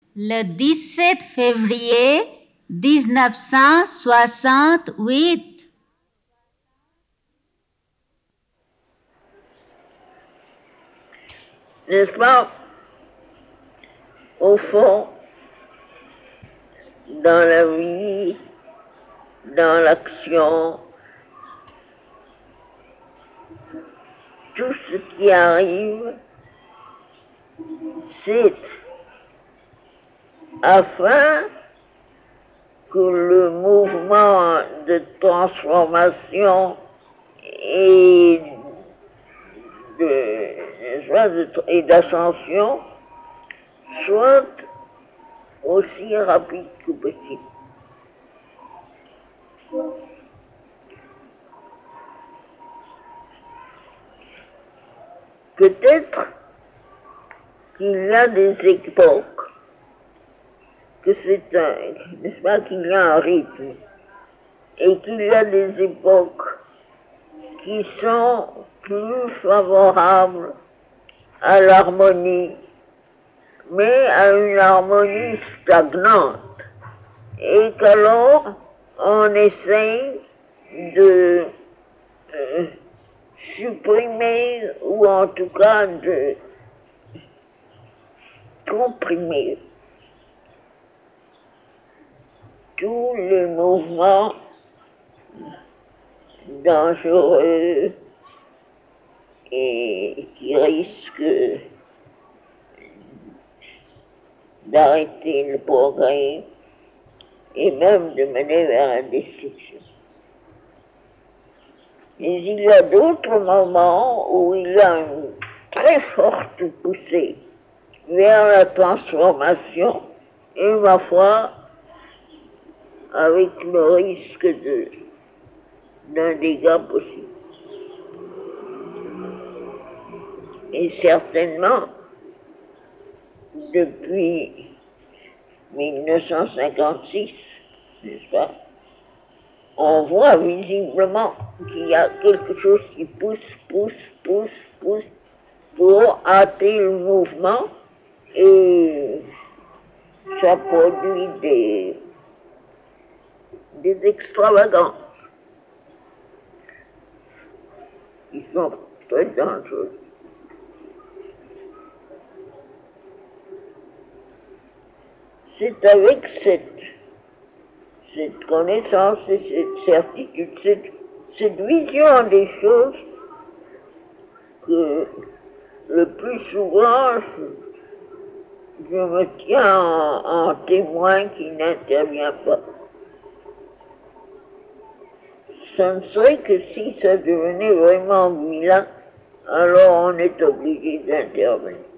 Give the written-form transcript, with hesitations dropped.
le 17 février 1968. N'est-ce pas? Au fond, dans la vie, dans l'action, tout ce qui arrive, c'est afin que le mouvement de transformation et d'ascension soit aussi rapide que possible. Peut-être qu'il y a des époques, que c'est n'est-ce pas, qu'il y a un rythme, et qu'il y a des époques qui sont plus favorables à l'harmonie, mais à une harmonie stagnante, et qu'alors on essaye de supprimer ou en tout cas de comprimer tous les mouvements dangereux et qui risquent d'arrêter le progrès et même de mener vers la destruction. Mais il y a d'autres moments où il y a une très forte poussée vers la transformation et, ma foi, avec le risque d'un dégât possible. Et certainement, depuis 1956, n'est-ce pas, on voit visiblement qu'il y a quelque chose qui pousse pour hâter le mouvement et ça produit des extravagances qui sont très dangereuses. C'est avec cette connaissance et cette certitude, cette vision des choses que le plus souvent je me tiens en témoin qui n'intervient pas. Ça ne serait que si ça devenait vraiment vilain, alors on est obligé d'intervenir.